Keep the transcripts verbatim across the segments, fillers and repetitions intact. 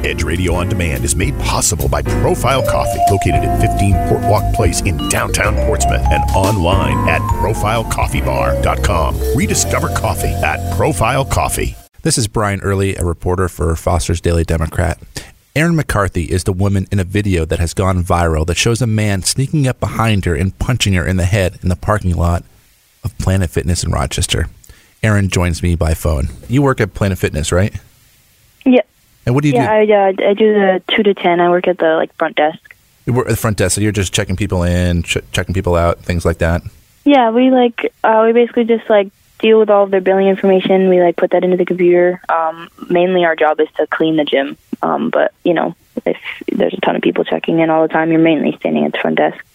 Edge Radio On Demand is made possible by Profile Coffee, located at fifteen Port Walk Place in downtown Portsmouth and online at profile coffee bar dot com. Rediscover coffee at Profile Coffee. This is Brian Early, a reporter for Foster's Daily Democrat. Erin McCarthy is the woman in a video that has gone viral that shows a man sneaking up behind her and punching her in the head in the parking lot of Planet Fitness in Rochester. Erin joins me by phone. You work at Planet Fitness, right? Yeah. And what do you yeah, do? Yeah, I, uh, I do the two to ten. I work at the like front desk. You work at the front desk, so you're just checking people in, ch- checking people out, things like that? Yeah, we like uh, we basically just like deal with all of their billing information. We like put that into the computer. Um, mainly our job is to clean the gym. Um, but, you know, if there's a ton of people checking in all the time, you're mainly standing at the front desk.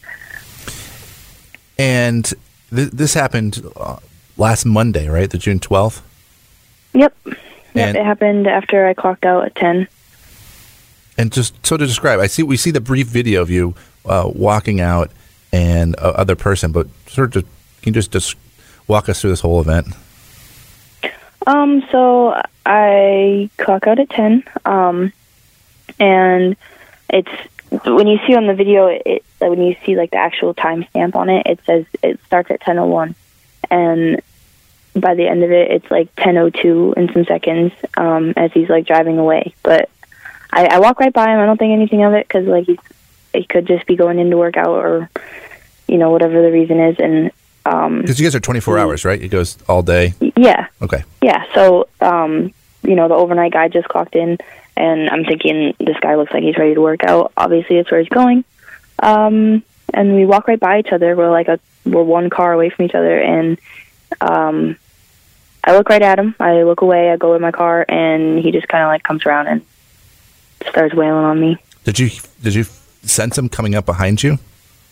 And th- this happened uh, last Monday, right? The June twelfth? Yep. Yep, and, it happened after I clocked out at ten. And just so to describe, I see we see the brief video of you uh, walking out and uh, other person, but sort of just, can you just, just walk us through this whole event? Um, so I clock out at ten, um, and it's, when you see on the video, it, when you see like the actual timestamp on it, it says it starts at ten oh one, and by the end of it, it's like ten oh two in some seconds, um, as he's like driving away. But I, I walk right by him. I don't think anything of it, because like he's, he could just be going in to work out, or, you know, whatever the reason is, and um, because you guys are twenty-four hours, right? It goes all day. Yeah. Okay. Yeah. So, um, you know, the overnight guy just clocked in, and I'm thinking this guy looks like he's ready to work out. Obviously, it's where he's going. Um, and we walk right by each other. We're like a we're one car away from each other, and um, I look right at him. I look away. I go in my car, and he just kind of like comes around and starts wailing on me. Did you did you sense him coming up behind you?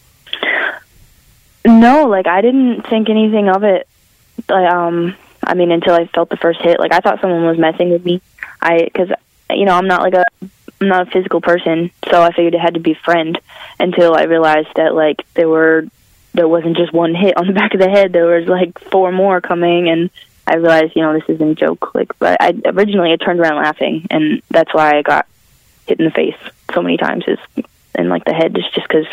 No, like I didn't think anything of it. Um, I mean, until I felt the first hit. Like I thought someone was messing with me. I, because you know, I'm not like a, I'm not a physical person, so I figured it had to be a friend. Until I realized that like there were, there wasn't just one hit on the back of the head. There was like four more coming, and I realized, you know, this isn't a joke. Like, but I originally I turned around laughing, and that's why I got hit in the face so many times, is and like the head, is just because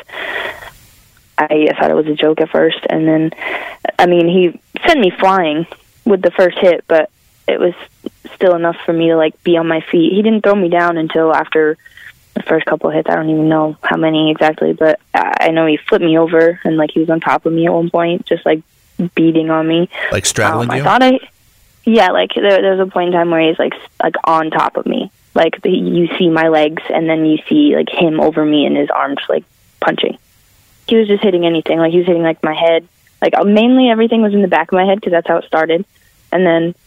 I thought it was a joke at first, and then, I mean, he sent me flying with the first hit, but it was still enough for me to, like, be on my feet. He didn't throw me down until after the first couple of hits. I don't even know how many exactly, but I know he flipped me over, and, like, he was on top of me at one point, just, like, beating on me. Like straddling um, you? I thought I, yeah, like, there, there was a point in time where he's, like, like on top of me. Like, the, you see my legs, and then you see, like, him over me and his arms, like, punching. He was just hitting anything. Like, he was hitting, like, my head. Like, mainly everything was in the back of my head, because that's how it started. And then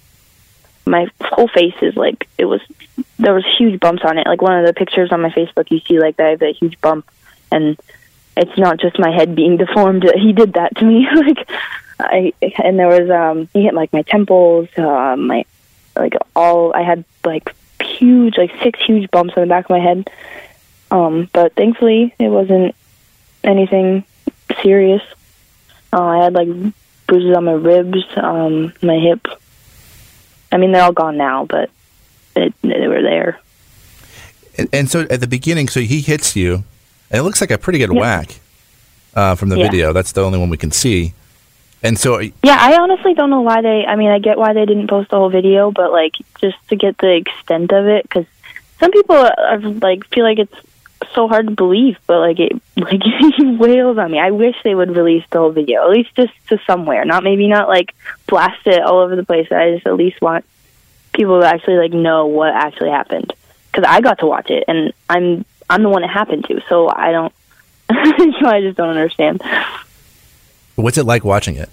my whole face is, like, it was, there was huge bumps on it. Like, one of the pictures on my Facebook, you see, like, I have that huge bump. And it's not just my head being deformed. He did that to me. Like, I, and there was, um, he hit, like, my temples, uh, my, like, all, I had, like, huge, like, six huge bumps on the back of my head. Um, but thankfully, it wasn't anything serious. Uh, I had like bruises on my ribs, um, my hip. I mean, they're all gone now, but it, they were there. And, and so at the beginning, so he hits you, and it looks like a pretty good yeah. whack uh, from the yeah. video. That's the only one we can see. And so, yeah, I honestly don't know why they. I mean, I get why they didn't post the whole video, but like just to get the extent of it, because some people are, like feel like it's so hard to believe, but like it, like he wails on me. I wish they would release the whole video, at least just to somewhere. Not maybe not like blast it all over the place. I just at least want people to actually like know what actually happened, because I got to watch it, and I'm I'm the one it happened to, so I don't. so I just don't understand. What's it like watching it?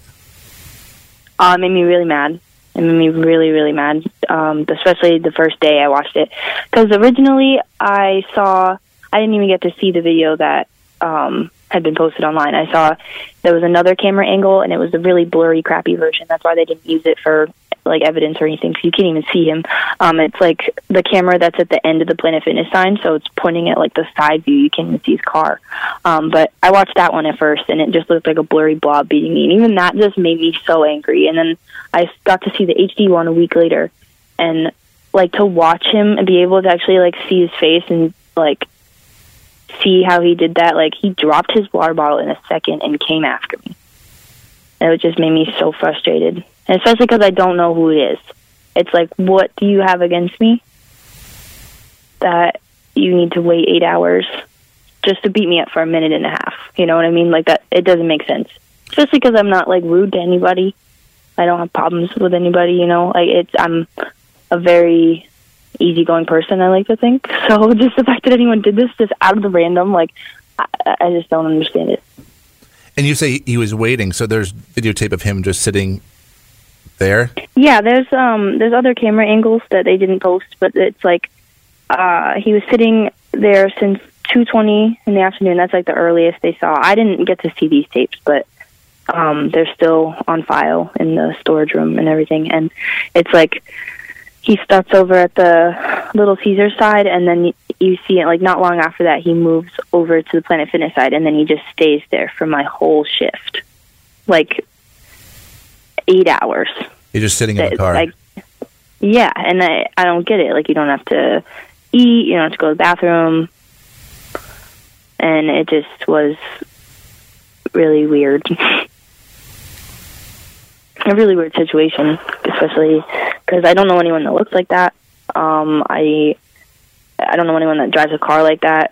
Uh, it made me really mad. It made me really, really mad, um, especially the first day I watched it. Because originally I saw, I didn't even get to see the video that um, had been posted online. I saw there was another camera angle, and it was a really blurry, crappy version. That's why they didn't use it for like evidence or anything, because you can't even see him. Um, it's like the camera that's at the end of the Planet Fitness sign, so it's pointing at like the side view. You can't even see his car. Um, but I watched that one at first, and it just looked like a blurry blob beating me, and even that just made me so angry. And then I got to see the H D one a week later, and like to watch him and be able to actually like see his face and like see how he did that. Like he dropped his water bottle in a second and came after me. And it just made me so frustrated. And especially because I don't know who it is. It's like, what do you have against me that you need to wait eight hours just to beat me up for a minute and a half? You know what I mean? Like that, it doesn't make sense. Especially because I'm not like rude to anybody. I don't have problems with anybody, you know? Like it's, I'm a very easygoing person, I like to think. So just the fact that anyone did this just out of the random, like, I, I just don't understand it. And you say he was waiting, so there's videotape of him just sitting there? Yeah, there's um there's other camera angles that they didn't post, but it's like uh he was sitting there since two twenty in the afternoon. That's like the earliest they saw. I didn't get to see these tapes, but um they're still on file in the storage room and everything. And it's like he starts over at the Little Caesars side, and then you see it like not long after that he moves over to the Planet Fitness side, and then he just stays there for my whole shift, like eight hours. You're just sitting in the car. Like, yeah, and I, I don't get it. Like, you don't have to eat, you don't have to go to the bathroom, and it just was really weird. A really weird situation, especially because I don't know anyone that looks like that. Um, I I don't know anyone that drives a car like that,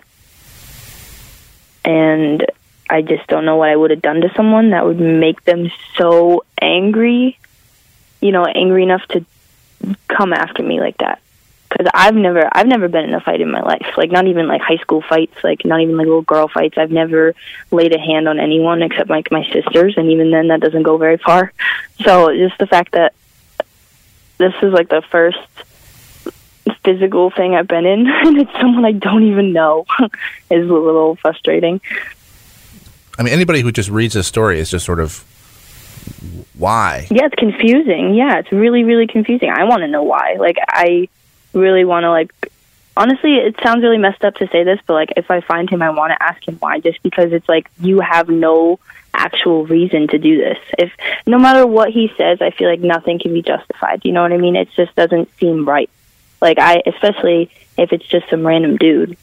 and I just don't know what I would have done to someone that would make them so angry, you know, angry enough to come after me like that. Because I've never, I've never been in a fight in my life. Like, not even like high school fights, like not even like little girl fights. I've never laid a hand on anyone except like my sisters, and even then, that doesn't go very far. So just the fact that this is like the first physical thing I've been in, and it's someone I don't even know, is a little frustrating. I mean, anybody who just reads this story is just sort of, why? Yeah, it's confusing. Yeah, it's really, really confusing. I want to know why. Like, I really want to, like, honestly, it sounds really messed up to say this, but, like, if I find him, I want to ask him why, just because it's like, you have no actual reason to do this. If, no matter what he says, I feel like nothing can be justified. You know what I mean? It just doesn't seem right. Like, I, especially if it's just some random dude.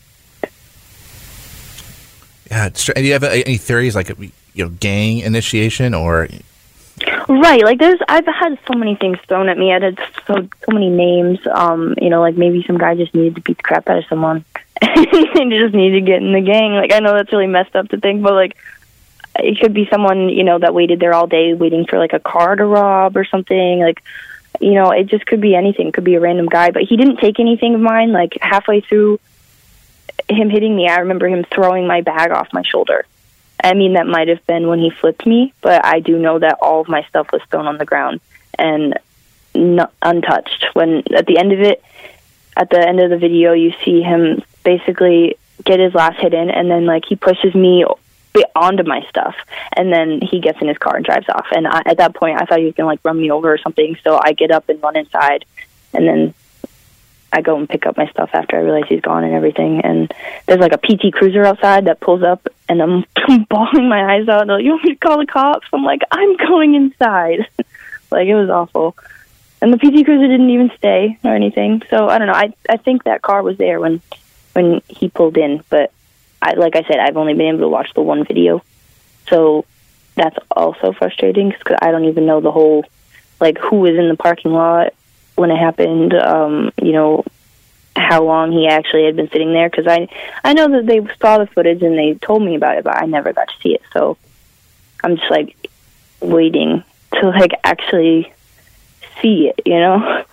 Yeah, it's, do you have any theories, like, you know, gang initiation or... Right, like there's, I've had so many things thrown at me. I had so so many names. Um, you know, like maybe some guy just needed to beat the crap out of someone, and just needed to get in the gang. Like I know that's really messed up to think, but like it could be someone, you know, that waited there all day waiting for like a car to rob or something. Like, you know, it just could be anything. It could be a random guy, but he didn't take anything of mine. Like halfway through him hitting me, I remember him throwing my bag off my shoulder. I mean, that might have been when he flipped me, but I do know that all of my stuff was thrown on the ground and not untouched. When at the end of it, at the end of the video, you see him basically get his last hit in, and then like he pushes me onto my stuff, and then he gets in his car and drives off. And I, at that point, I thought he was gonna like run me over or something. So I get up and run inside, and then I go and pick up my stuff after I realize he's gone and everything. And there's like a P T Cruiser outside that pulls up, and I'm bawling my eyes out. They're like, you want me to call the cops? I'm like, I'm going inside. Like, it was awful. And the P T Cruiser didn't even stay or anything. So I don't know. I I think that car was there when when he pulled in. But I, like I said, I've only been able to watch the one video. So that's also frustrating because I don't even know the whole, like, who was in the parking lot when it happened, um, you know, how long he actually had been sitting there. Because I, I know that they saw the footage and they told me about it, but I never got to see it. So I'm just, like, waiting to, like, actually see it, you know?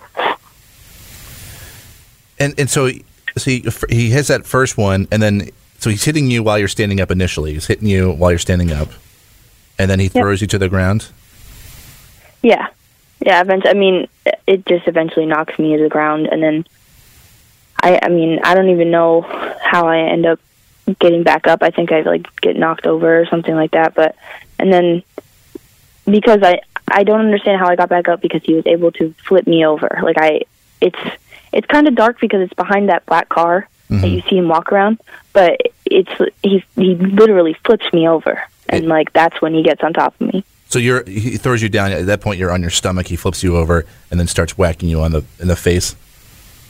And and so, so he, he hits that first one, and then, so he's hitting you while you're standing up initially. He's hitting you while you're standing up. And then he throws yep. you to the ground? Yeah. Yeah, eventually, I mean, it just eventually knocks me to the ground, and then, I I mean, I don't even know how I end up getting back up. I think I, like, get knocked over or something like that, but, and then, because I, I don't understand how I got back up because he was able to flip me over. Like, I, it's, it's kind of dark because it's behind that black car mm-hmm. that you see him walk around, but it's, he, he literally flips me over, and, it, like, that's when he gets on top of me. So you're he throws you down. At that point, you're on your stomach. He flips you over and then starts whacking you on the in the face.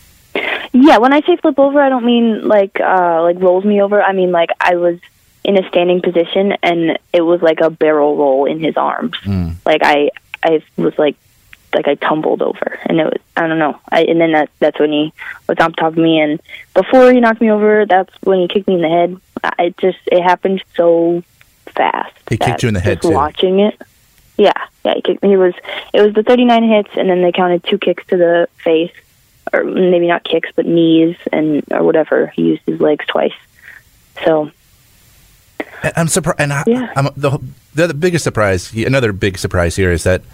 Yeah, when I say flip over, I don't mean like uh, like rolls me over. I mean like I was in a standing position, and it was like a barrel roll in his arms. Mm. Like I, I was like, like I tumbled over, and it was I don't know. I and then that that's when he was on top of me, and before he knocked me over, that's when he kicked me in the head. I it just it happened so fast. He kicked you in the head just too. Watching it, yeah, yeah. He kicked me. It was it was the thirty-nine hits, and then they counted two kicks to the face, or maybe not kicks, but knees and or whatever. He used his legs twice. So. I'm surprised, and I, Yeah. I'm the, the the biggest surprise. Another big surprise here is that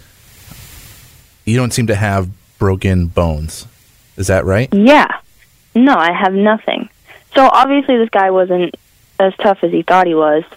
you don't seem to have broken bones. Is that right? Yeah. No, I have nothing. So obviously this guy wasn't as tough as he thought he was.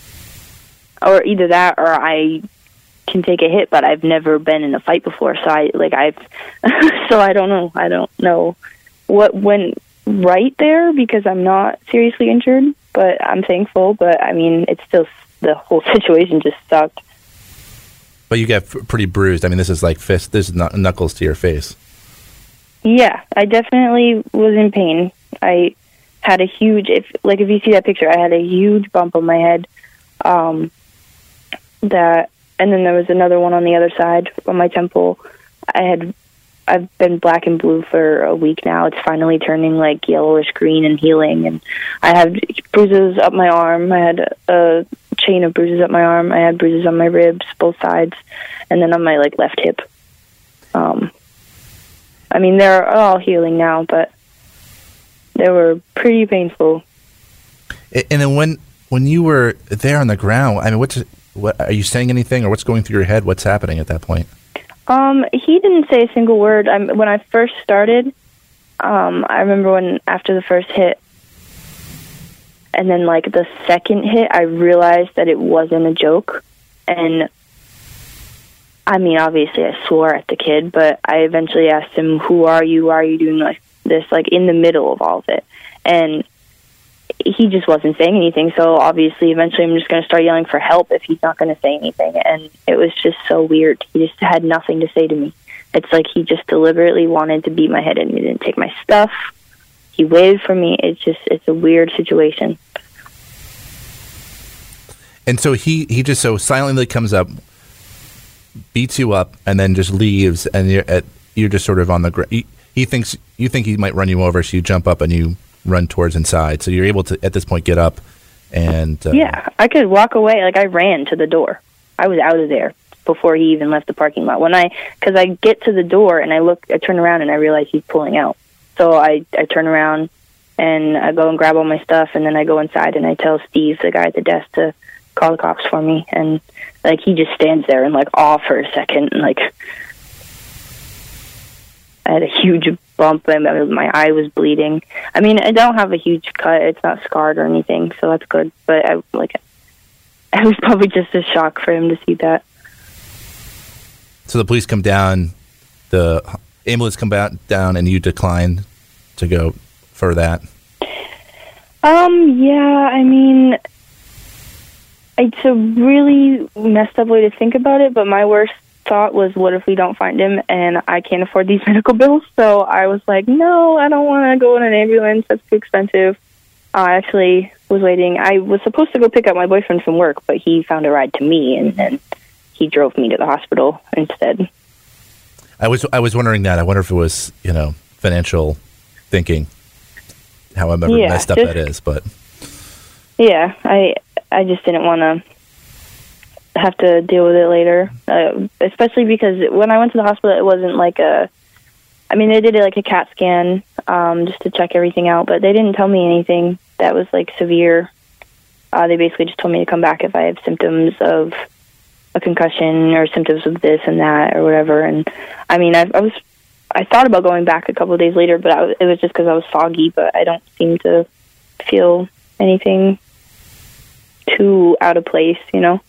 Or either that or I can take a hit, but I've never been in a fight before, so I like I've so I don't know. I don't know what went right there because I'm not seriously injured, but I'm thankful, but I mean, it's still the whole situation just sucked. But you get f- pretty bruised. I mean, this is like fist. This is not knuckles to your face. Yeah, I definitely was in pain. I had a huge, if like if you see that picture, I had a huge bump on my head. Um, that, and then there was another one on the other side on my temple. I had, I've been black and blue for a week now. It's finally turning like yellowish green and healing. And I have bruises up my arm. I had a chain of bruises up my arm. I had bruises on my ribs, both sides, and then on my like left hip. Um, I mean, they're all healing now, but they were pretty painful. And then when when you were there on the ground, I mean, what's what are you saying anything, or what's going through your head? What's happening at that point? Um, he didn't say a single word. I, when I first started, um, I remember when after the first hit, and then like the second hit, I realized that it wasn't a joke. And I mean, obviously, I swore at the kid, but I eventually asked him, "Who are you? Why are you doing like this?" Like in the middle of all of it, and he just wasn't saying anything. So obviously, eventually, I'm just going to start yelling for help if he's not going to say anything. And it was just so weird. He just had nothing to say to me. It's like he just deliberately wanted to beat my head in. He didn't take my stuff. He waited for me. It's just, it's a weird situation. And so he, he just so silently comes up, beats you up, and then just leaves, and you're at, you're just sort of on the ground. He, he thinks you think he might run you over, so you jump up and you run towards inside. So you're able to at this point get up and uh, yeah, I could walk away. Like I ran to the door. I was out of there before he even left the parking lot. When I, because I get to the door and I look, I turn around and I realize he's pulling out. So I, I turn around and I go and grab all my stuff, and then I go inside and I tell Steve, the guy at the desk, to call the cops for me. And like he just stands there and like awe for a second, and like I had a huge bump and my eye was bleeding. I mean, I don't have a huge cut. It's not scarred or anything, so that's good. But I like, it was probably just a shock for him to see that. So the police come down, the ambulance come back down, and you decline to go for that. Um. Yeah. I mean, it's a really messed up way to think about it. But my worst thought was, what if we don't find him and I can't afford these medical bills? So I was like, no, I don't want to go in an ambulance. That's too expensive. I actually was waiting. I was supposed to go pick up my boyfriend from work, but he found a ride to me, and then he drove me to the hospital instead. I was I was wondering that. I wonder if it was, you know, financial thinking, however yeah, messed up just, that is. But yeah, I I just didn't want to have to deal with it later, uh, especially because when I went to the hospital, it wasn't like a, I mean, they did like a CAT scan um, just to check everything out, but they didn't tell me anything that was like severe. Uh, they basically just told me to come back if I have symptoms of a concussion or symptoms of this and that or whatever. And I mean, I, I was, I thought about going back a couple of days later, but I was, it was just because I was foggy, but I don't seem to feel anything too out of place, you know?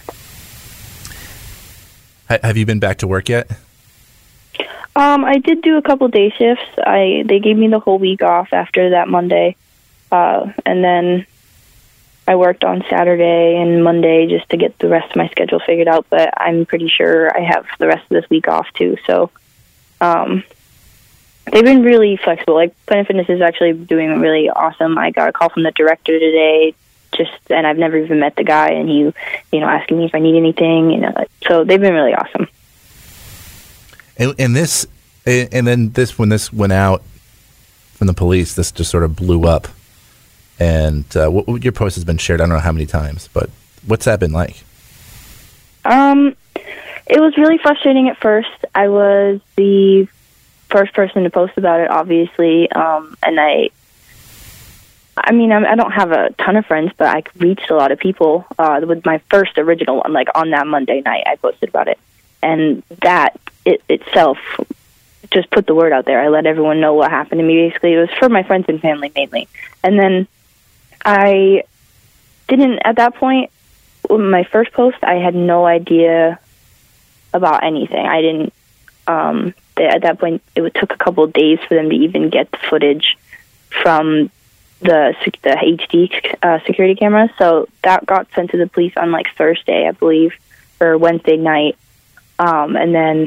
Have you been back to work yet? Um, I did do a couple day shifts. I they gave me the whole week off after that Monday, uh, and then I worked on Saturday and Monday just to get the rest of my schedule figured out. But I'm pretty sure I have the rest of this week off too. So, um, they've been really flexible. Like, Planet Fitness is actually doing really awesome. I got a call from the director today, just, and I've never even met the guy, and he, you know, asking me if I need anything, you know, so they've been really awesome. And, and this, and then this, when this went out from the police, this just sort of blew up. And uh, what, what your post has been shared, I don't know how many times, but what's that been like? Um, it was really frustrating at first. I was the first person to post about it, obviously, um, and I, I mean, I, I don't have a ton of friends, but I reached a lot of people uh, with my first original one. Like, on that Monday night, I posted about it, and that it, itself just put the word out there. I let everyone know what happened to me. Basically, it was for my friends and family mainly, and then I didn't at that point. My first post, I had no idea about anything. I didn't. Um, they, at that point, it took a couple of days for them to even get the footage from the the H D uh, security cameras. So that got sent to the police on like Thursday, I believe, or Wednesday night, um, and then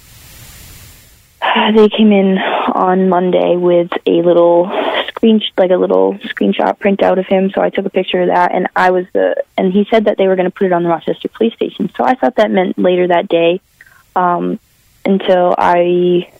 they came in on Monday with a little screen, like a little screenshot printout of him. So I took a picture of that, and I was the, and he said that they were going to put it on the Rochester police station. So I thought that meant later that day, um, until I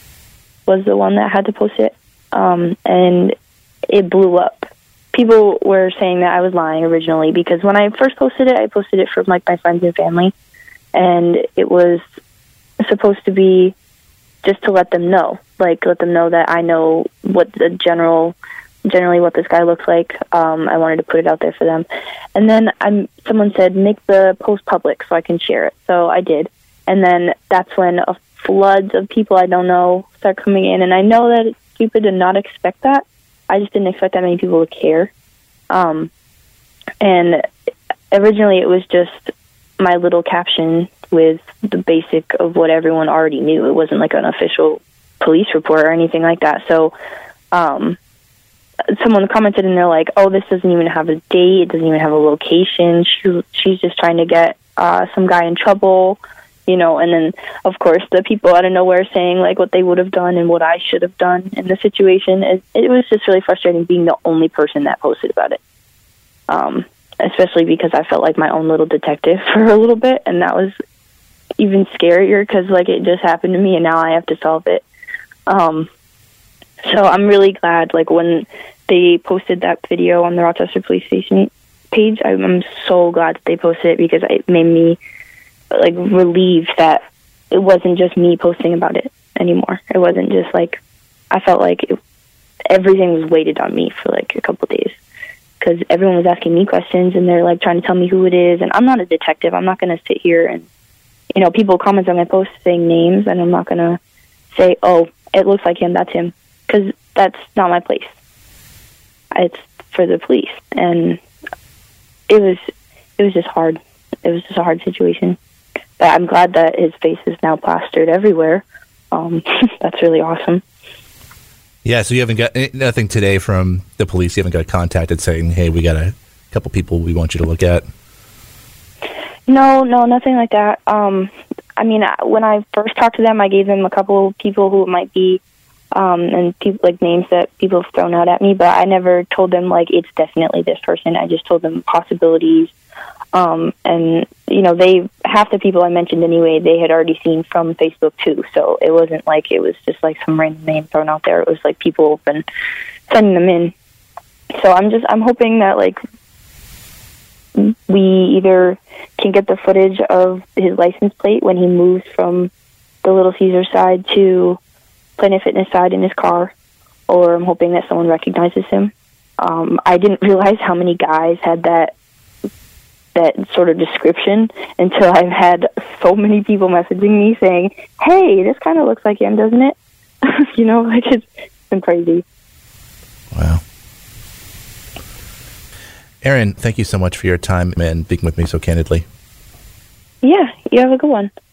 was the one that had to post it, um, and it blew up. People were saying that I was lying originally, because when I first posted it, I posted it for like my friends and family, and it was supposed to be just to let them know, like let them know that I know what the general, generally what this guy looks like. Um, I wanted to put it out there for them. And then I'm, someone said, make the post public so I can share it. So I did. And then that's when a floods of people I don't know start coming in. And I know that it's stupid to not expect that. I just didn't expect that many people to care. Um, and originally it was just my little caption with the basic of what everyone already knew. It wasn't like an official police report or anything like that. So um, someone commented and they're like, oh, this doesn't even have a date. It doesn't even have a location. She, she's just trying to get uh, some guy in trouble, you know. And then, of course, the people out of nowhere saying like what they would have done and what I should have done in the situation. It, it was just really frustrating being the only person that posted about it. Um, especially because I felt like my own little detective for a little bit, and that was even scarier because like it just happened to me and now I have to solve it. Um, so I'm really glad, like when they posted that video on the Rochester Police Station page, I'm, I'm so glad that they posted it, because it made me like relieved that it wasn't just me posting about it anymore. It wasn't just like, I felt like it, everything was weighted on me for like a couple days, because everyone was asking me questions and they're like trying to tell me who it is. And I'm not a detective. I'm not going to sit here and, you know, people comment on my post saying names, and I'm not going to say, oh, it looks like him, that's him, because that's not my place. It's for the police. And it was, it was just hard. It was just a hard situation. But I'm glad that his face is now plastered everywhere. Um, that's really awesome. Yeah, so you haven't got nothing today from the police? You haven't got contacted saying, hey, we got a couple people we want you to look at? No, no, nothing like that. Um, I mean, when I first talked to them, I gave them a couple of people who it might be, um, and people, like names that people have thrown out at me, but I never told them, like, it's definitely this person. I just told them possibilities. Um, and, you know, they, half the people I mentioned anyway, they had already seen from Facebook too. So it wasn't like it was just like some random name thrown out there. It was like people have been sending them in. So I'm just, I'm hoping that like we either can get the footage of his license plate when he moves from the Little Caesar side to Planet Fitness side in his car, or I'm hoping that someone recognizes him. Um, I didn't realize how many guys had that that sort of description until I've had so many people messaging me saying, hey, this kind of looks like him, doesn't it? You know, like it's been crazy. Wow. Erin, thank you so much for your time and speaking with me so candidly. Yeah, you have a good one.